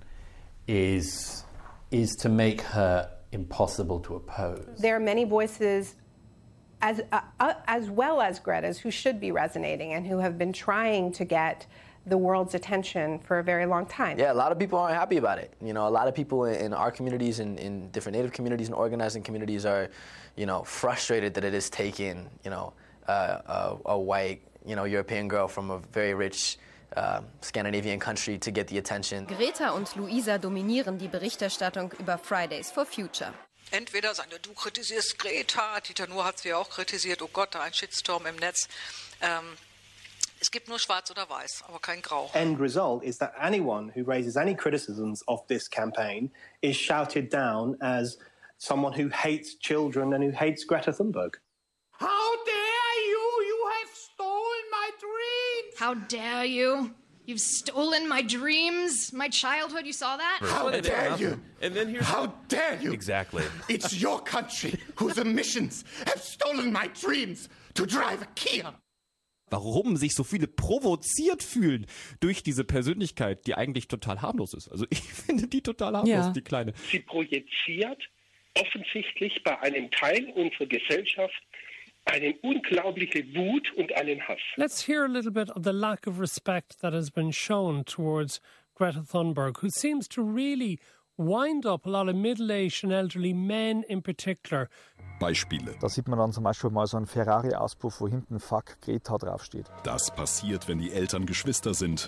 is is to make her impossible to oppose. There are many voices As, uh, uh, as well as Greta's, who should be resonating and who have been trying to get the world's attention for a very long time. Yeah, a lot of people aren't happy about it. You know, a lot of people in our communities and in different Native communities and organizing communities are, you know, frustrated that it is taking, you know, uh, a, a white, you know, European girl from a very rich uh, Scandinavian country to get the attention. Greta und Luisa dominieren die Berichterstattung über Fridays for Future. Entweder sagen, du kritisierst Greta, Dieter Nuhr hat sie ja auch kritisiert, oh Gott, da ein Shitstorm im Netz. Ähm, es gibt nur schwarz oder weiß, aber kein grau. End result is that anyone who raises any criticisms of this campaign is shouted down as someone who hates children and who hates Greta Thunberg. How dare you? You have stolen my dreams! How dare you? You've stolen my dreams, my childhood. You saw that? How dare you? And then here's How dare you? Exactly. It's your country whose emissions have stolen my dreams to drive a Kia. Warum sich so viele provoziert fühlen durch diese Persönlichkeit, die eigentlich total harmlos ist. Also ich finde die total harmlos, ja. die Kleine. Sie projiziert offensichtlich bei einem Teil unserer Gesellschaft eine unglaubliche Wut und einen Hass. Let's hear a little bit of the lack of respect that has been shown towards Greta Thunberg, who seems to really wind up a lot of middle-aged and elderly men in particular. Beispiele. Da sieht man dann zum Beispiel mal so einen Ferrari-Auspuff, wo hinten Fuck Greta draufsteht. Das passiert, wenn die Eltern Geschwister sind.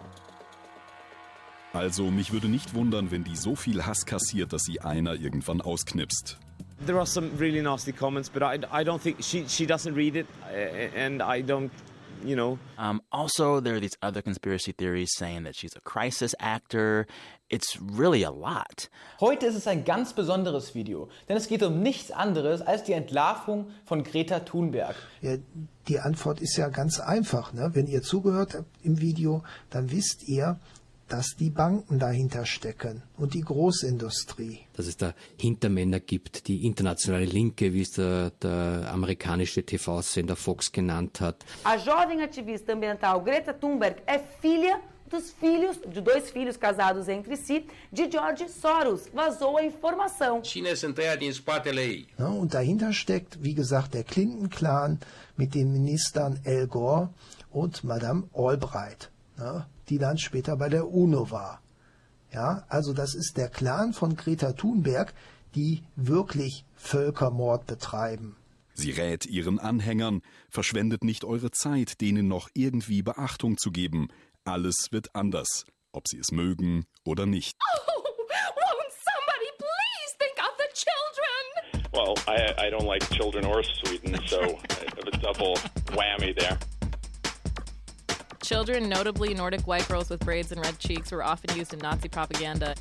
Also, mich würde nicht wundern, wenn die so viel Hass kassiert, dass sie einer irgendwann ausknipst. There are some really nasty comments, but I, I don't think she she doesn't read it, and I don't, you know. Um, also, there are these other conspiracy theories saying that she's a crisis actor. It's really a lot. Heute ist es ein ganz besonderes Video, denn es geht um nichts anderes als die Entlarvung von Greta Thunberg. Ja, die Antwort ist ja ganz einfach, ne? Wenn ihr zugehört habt im Video, dann wisst ihr, dass die Banken dahinter stecken und die Großindustrie. Dass es da Hintermänner gibt, die internationale Linke, wie es der, der amerikanische T V-Sender Fox genannt hat. A jovem ativista ambiental Greta Thunberg é filha dos filhos, de dois filhos casados entre si, de George Soros. Vazou a informação. China ist hinterher din spatele ei. Ja, und dahinter steckt, wie gesagt, der Clinton-Clan mit den Ministern Al Gore und Madame Albright, ja, die dann später bei der UNO war. Ja, also das ist der Clan von Greta Thunberg, die wirklich Völkermord betreiben. Sie rät ihren Anhängern, verschwendet nicht eure Zeit, denen noch irgendwie Beachtung zu geben. Alles wird anders, ob sie es mögen oder nicht. Oh, won't somebody please think of the children? Well, I, I don't like children or Sweden, so I have a double whammy there. Children, notably Nordic white girls with braids and red cheeks, were often used in Nazi propaganda.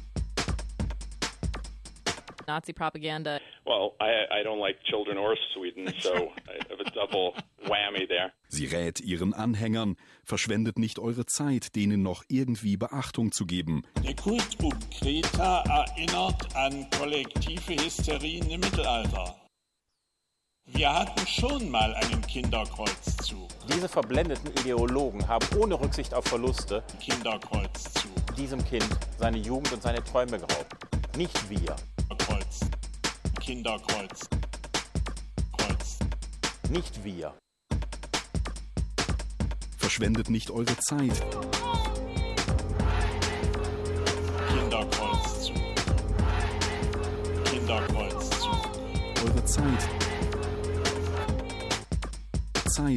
Nazi propaganda. Well, I, I don't like children or Sweden, so I have a double whammy there. Sie rät ihren Anhängern, verschwendet nicht eure Zeit, denen noch irgendwie Beachtung zu geben. Der Kult um Greta erinnert an kollektive Hysterien im Mittelalter. Wir hatten schon mal einen Kinderkreuzzug. Diese verblendeten Ideologen haben ohne Rücksicht auf Verluste Kinderkreuz zu. diesem Kind seine Jugend und seine Träume geraubt. Nicht wir. Kreuz. Kinderkreuz. Kreuz. Nicht wir. Verschwendet nicht eure Zeit. Kinderkreuz zu. Kinderkreuz zu. Eure Zeit. Zeit.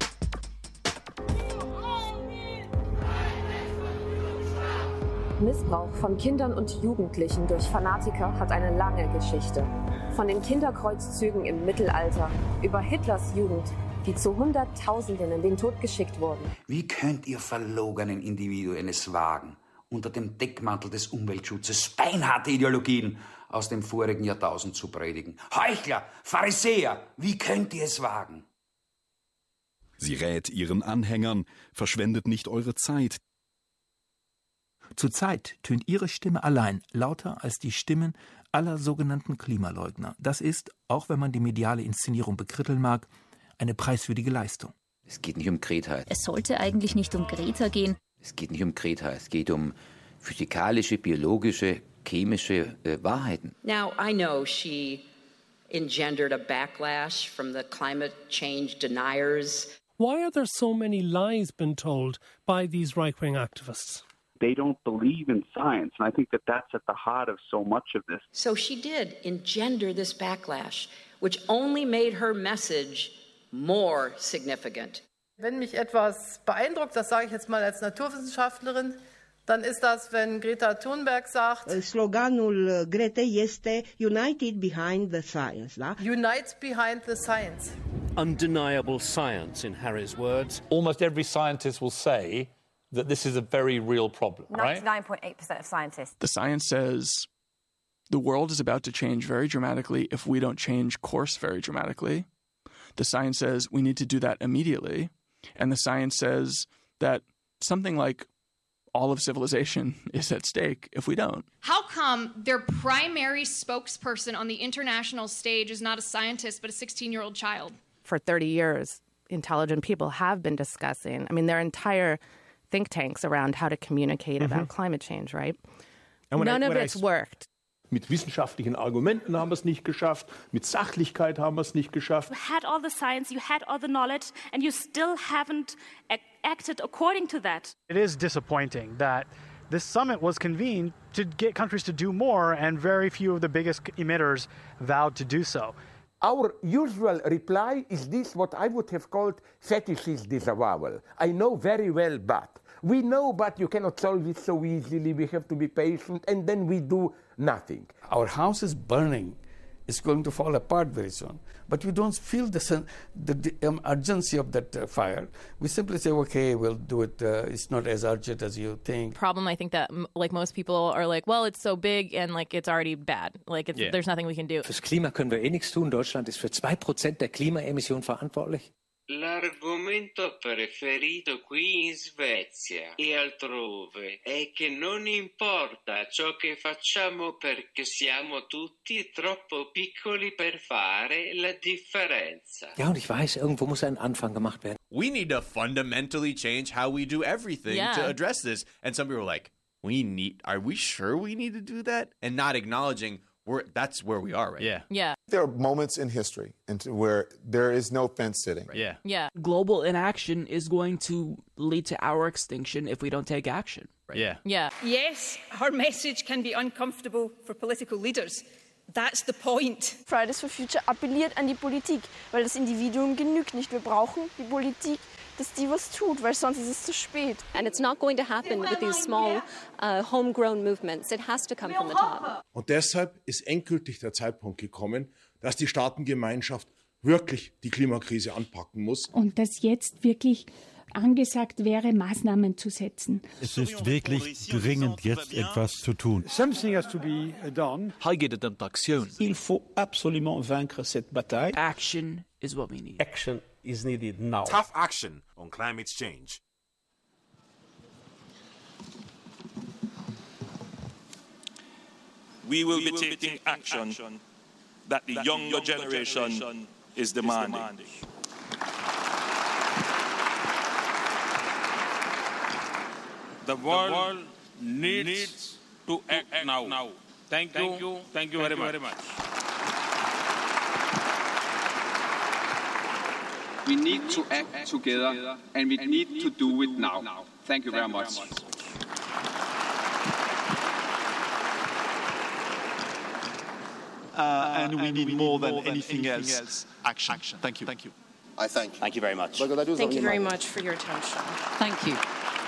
Missbrauch von Kindern und Jugendlichen durch Fanatiker hat eine lange Geschichte. Von den Kinderkreuzzügen im Mittelalter über Hitlers Jugend, die zu Hunderttausenden in den Tod geschickt wurden. Wie könnt ihr verlogenen Individuen es wagen, unter dem Deckmantel des Umweltschutzes beinharte Ideologien aus dem vorigen Jahrtausend zu predigen? Heuchler, Pharisäer, wie könnt ihr es wagen? Sie rät ihren Anhängern, verschwendet nicht eure Zeit. Zurzeit tönt ihre Stimme allein lauter als die Stimmen aller sogenannten Klimaleugner. Das ist, auch wenn man die mediale Inszenierung bekritteln mag, eine preiswürdige Leistung. Es geht nicht um Greta. Es sollte eigentlich nicht um Greta gehen. Es geht nicht um Greta, es geht um physikalische, biologische, chemische äh, Wahrheiten. Now, I know she engendered a backlash from the climate change deniers. Why are there so many lies been told by these right-wing activists? They don't believe in science, and I think that that's at the heart of so much of this. So she did engender this backlash, which only made her message more significant. Wenn mich etwas beeindruckt, das sage ich jetzt mal als Naturwissenschaftlerin, dann ist das, wenn Greta Thunberg sagt, sloganul Gretei este United Behind the Science. Da? Unite behind the science. Undeniable science, in Harry's words. Almost every scientist will say that this is a very real problem, right? ninety-nine point eight percent of scientists. The science says the world is about to change very dramatically if we don't change course very dramatically. The science says we need to do that immediately. And the science says that something like all of civilization is at stake if we don't. How come their primary spokesperson on the international stage is not a scientist but a sixteen-year-old child? For thirty years, intelligent people have been discussing, I mean, their entire think tanks around how to communicate mm-hmm. about climate change, right? None I, of it's I, worked. Mit wissenschaftlichen Argumenten haben wir es nicht geschafft, mit Sachlichkeit haben wir es nicht geschafft. You had all the science, you had all the knowledge, and you still haven't acted according to that. It is disappointing that this summit was convened to get countries to do more, and very few of the biggest emitters vowed to do so. Our usual reply is this, what I would have called fetishist disavowal. I know very well, but. We know, but you cannot solve it so easily. We have to be patient, and then we do nothing. Our house is burning. It's going to fall apart very soon. But we don't feel the, the, the um, urgency of that uh, fire. We simply say, okay, we'll do it. Uh, it's not as urgent as you think. Problem, I think that like most people are like, well, it's so big and like it's already bad. Like it's, yeah. there's nothing we can do. Fürs Klima können wir eh nichts tun. Deutschland ist für zwei Prozent der Klimaemissionen verantwortlich. L'argomento preferito qui in Svezia e altrove è che non importa ciò che facciamo perché siamo tutti troppo piccoli per fare la differenza. Ja, und ich weiß, irgendwo muss ein Anfang gemacht werden. We need to fundamentally change how we do everything yeah. to address this. And some people are like, we need, are we sure we need to do that? And not acknowledging We're, that's where we are right yeah. now. Yeah. There are moments in history where there is no fence sitting. Right. Yeah. Yeah. Global inaction is going to lead to our extinction if we don't take action. Right. Yeah. Yeah. Yes, her message can be uncomfortable for political leaders. That's the point. Fridays for Future appelliert an die Politik, weil das Individuum genügt nicht. Wir brauchen die Politik, dass die was tut, weil sonst ist es zu spät. And it's not going to happen with these small, uh, homegrown movements. It has to come from the top. Und deshalb ist endgültig der Zeitpunkt gekommen, dass die Staatengemeinschaft wirklich die Klimakrise anpacken muss. Und dass jetzt wirklich angesagt wäre, Maßnahmen zu setzen. Es ist wirklich dringend, jetzt etwas zu tun. Something has to be done. Aktion. Il faut absolument vaincre cette bataille. Action is what we need. Action is needed now. Tough action on climate change. We will be taking action that the younger generation is demanding. The world, the world needs, needs to act, act now. now. Thank, Thank you. you. Thank you, Thank very, you much. very much. We need to act together, and we need to do it now. Thank you very much. Uh, and we need more than anything else, action. action. Thank you. Thank you. I thank you. Thank you very much. Thank you very much for your attention. Thank you.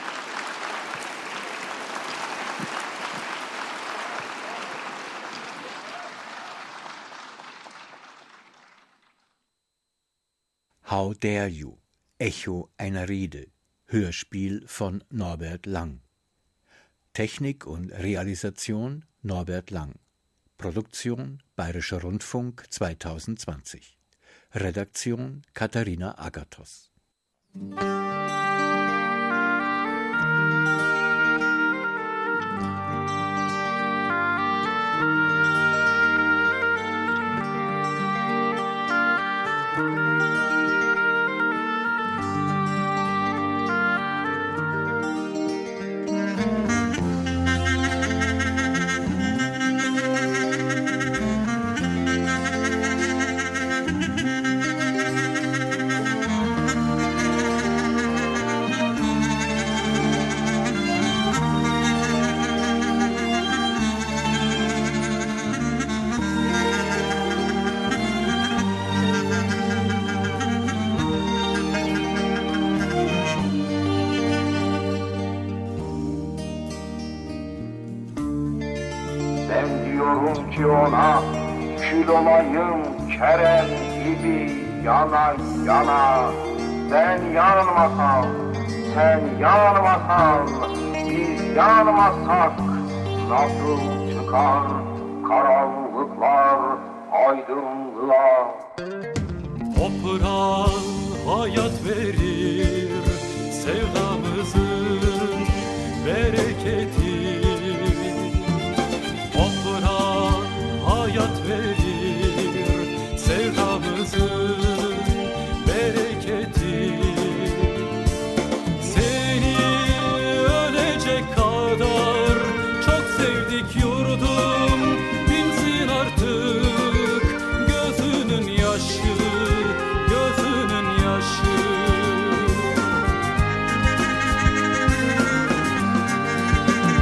How Dare You? Echo einer Rede. Hörspiel von Norbert Lang. Technik und Realisation Norbert Lang. Produktion Bayerischer Rundfunk zweitausendzwanzig. Redaktion Katharina Agathos. Ona kül olayım Kerem gibi yana yana. Ben yanmasam, sen yanmasan, biz yanmasak nasıl çıkar karanlıklar aydınlığa? Toprağa hayat verir sevdamızın bereketi. Hayat verir sevdamızın bereketi. Seni ölecek kadar çok sevdik yurdum. Dinsin artık gözünün yaşı, gözünün yaşı.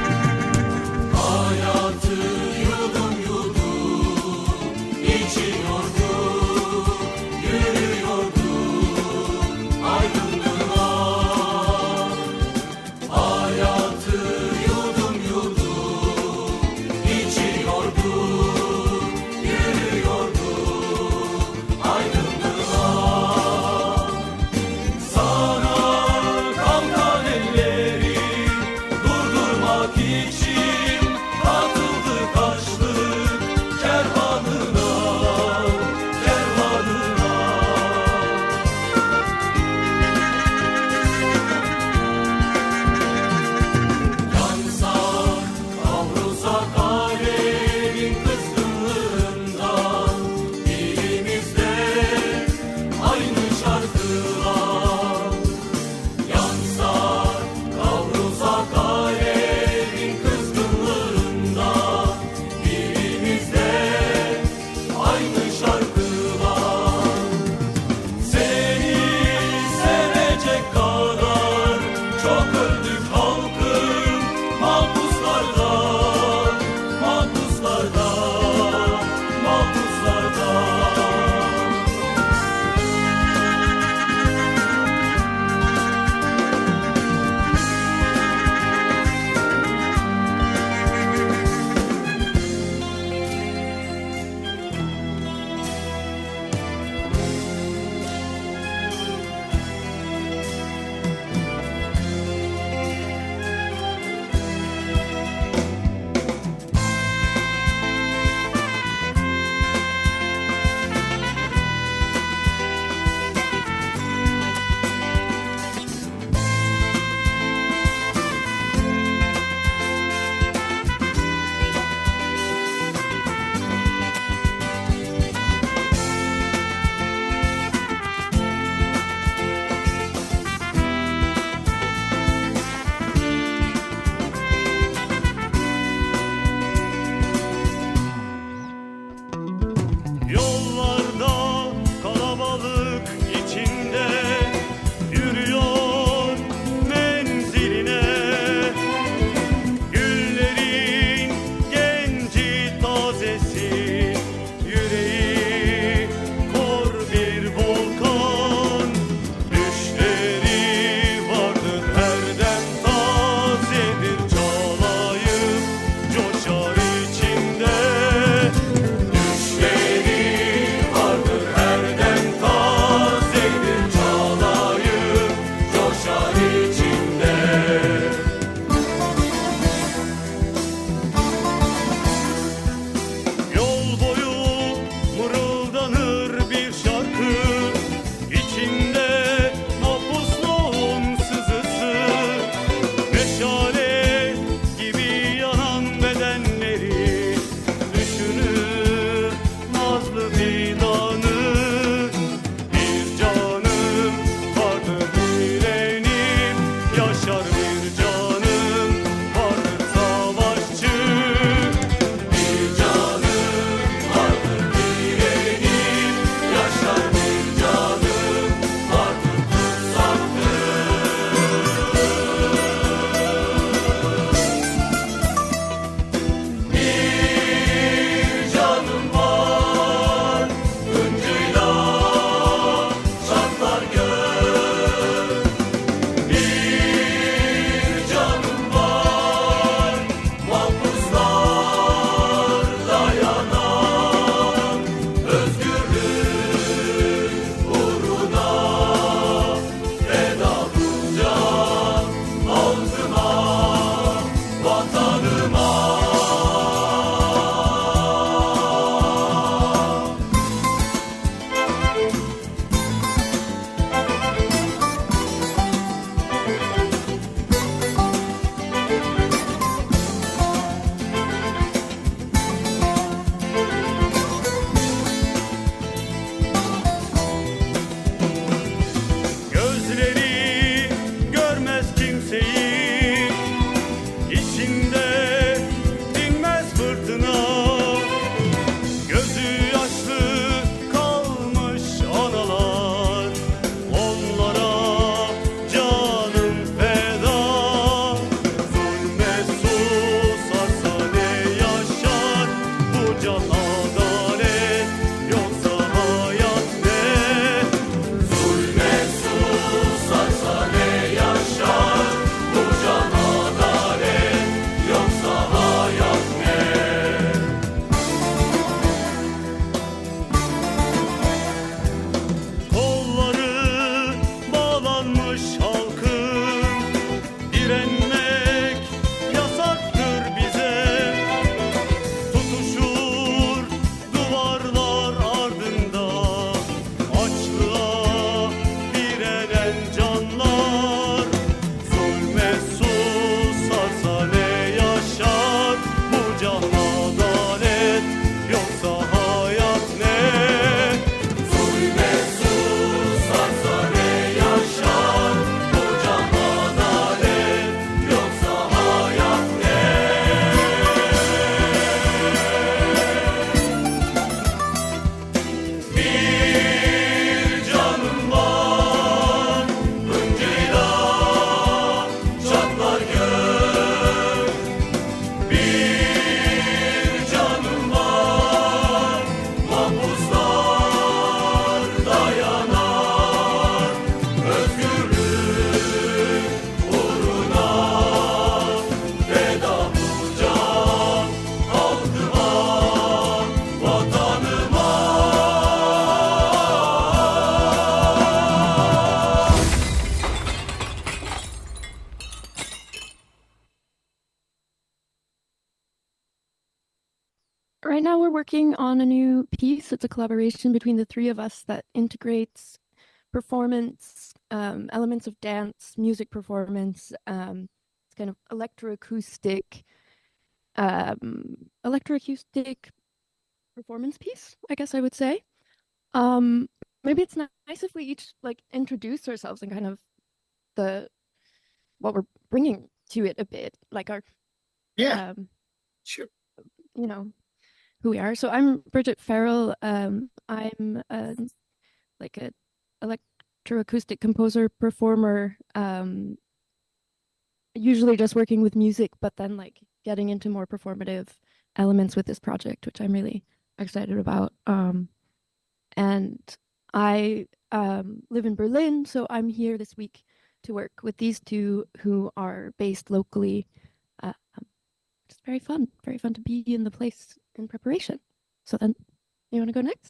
working on a new piece. It's a collaboration between the three of us that integrates performance, um, elements of dance, music performance. Um, it's kind of electroacoustic, um, electroacoustic performance piece, I guess I would say. Um, maybe it's nice if we each like introduce ourselves and kind of the what we're bringing to it a bit, like our yeah, um, sure, you know who we are. So I'm Bridget Farrell. Um, I'm uh, like a electroacoustic composer performer. Um, usually just working with music, but then like getting into more performative elements with this project, which I'm really excited about. Um, and I um, live in Berlin, so I'm here this week to work with these two who are based locally. Uh, it's very fun, very fun to be in the place in preparation. So then, you want to go next?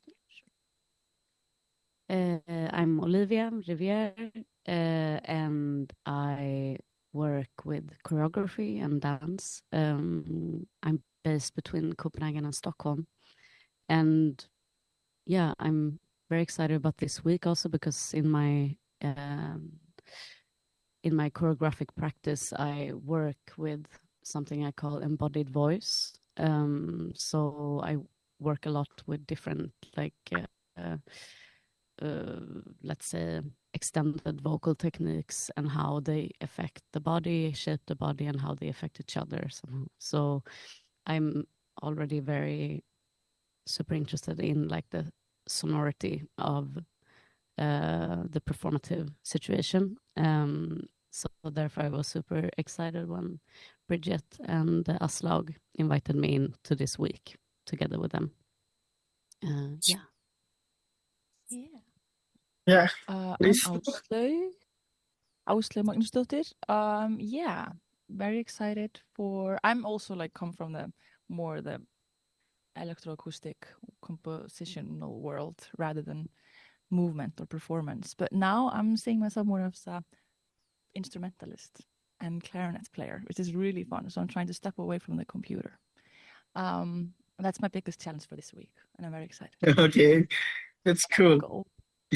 Uh, I'm Olivia Riviere, uh, and I work with choreography and dance. Um, I'm based between Copenhagen and Stockholm. And yeah, I'm very excited about this week also because in my um, in my choreographic practice, I work with something I call embodied voice. Um, so I work a lot with different, like, uh, uh, uh, let's say, extended vocal techniques and how they affect the body, shape the body, and how they affect each other somehow. So I'm already very super interested in like the sonority of uh, the performative situation. Um, so therefore I was super excited when Bridget and uh, Aslaug invited me in to this week together with them. Uh, yeah. Yeah. Yeah. Uh, Please. I'm Ausle. Ausle Magnusdottir. Um, yeah, very excited for. I'm also like come from the more the electroacoustic compositional world rather than movement or performance. But now I'm seeing myself more as a instrumentalist and clarinet player, which is really fun. So I'm trying to step away from the computer. Um, that's my biggest challenge for this week, and I'm very excited. Okay, that's cool.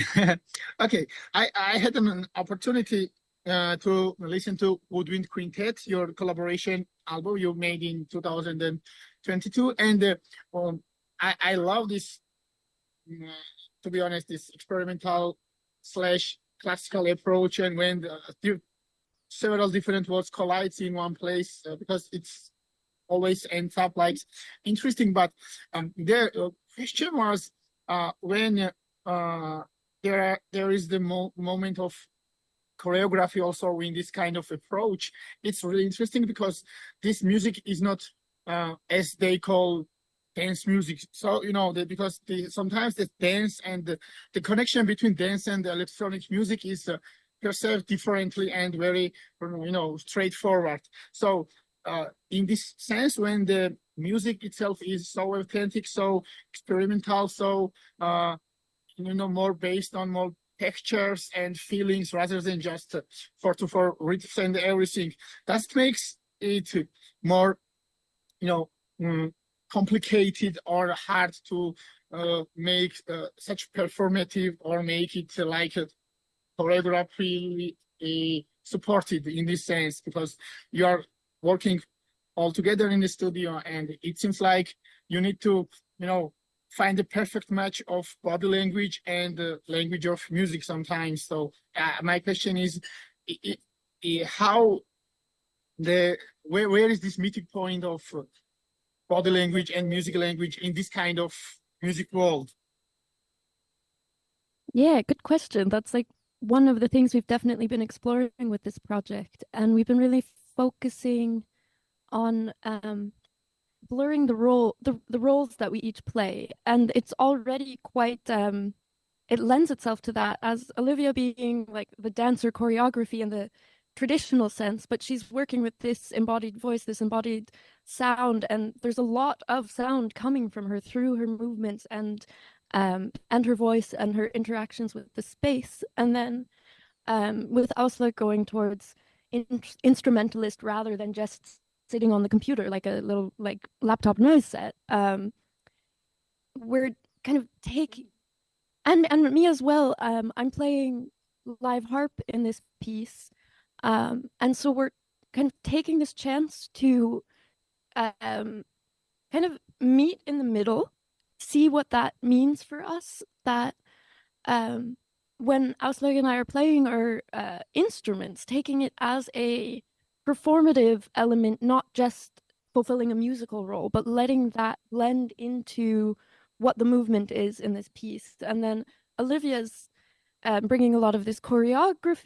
Okay, I, I had an opportunity uh, to listen to Woodwind Quintet, your collaboration album you made in two thousand twenty-two, and uh, um, I, I love this, uh, to be honest, this experimental slash classical approach, and when the, several different words collide in one place, uh, because it's always ends up like interesting. But um, the uh, question was uh, when uh, there are, there is the mo moment of choreography also in this kind of approach. It's really interesting because this music is not uh, as they call dance music. So, you know, the, because the, sometimes the dance and the, the connection between dance and the electronic music is uh, perceived differently and very, you know, straightforward. So uh, in this sense, when the music itself is so authentic, so experimental, so, uh, you know, more based on more textures and feelings rather than just uh, four to four rhythms and everything, that makes it more, you know, mm, complicated or hard to uh, make uh, such performative or make it uh, like a choreography uh, supported in this sense, because you are working all together in the studio and it seems like you need to, you know, find the perfect match of body language and the language of music sometimes. So uh, my question is, it, it, how the where where is this meeting point of uh, body language and music language in this kind of music world? Yeah, good question. That's like one of the things we've definitely been exploring with this project, and we've been really focusing on um, blurring the role, the, the roles that we each play. And it's already quite, um, it lends itself to that, as Olivia being like the dancer choreography in the traditional sense, but she's working with this embodied voice, this embodied sound, and there's a lot of sound coming from her through her movements and um, and her voice and her interactions with the space. And then um, with Ausla going towards in instrumentalist rather than just sitting on the computer like a little like laptop noise set. Um, we're kind of taking, and and me as well. Um, I'm playing live harp in this piece, um, and so we're kind of taking this chance to, um, kind of meet in the middle, see what that means for us. That, um, when Auslaug and I are playing our uh, instruments, taking it as a performative element, not just fulfilling a musical role, but letting that blend into what the movement is in this piece. And then Olivia's um, bringing a lot of this choreography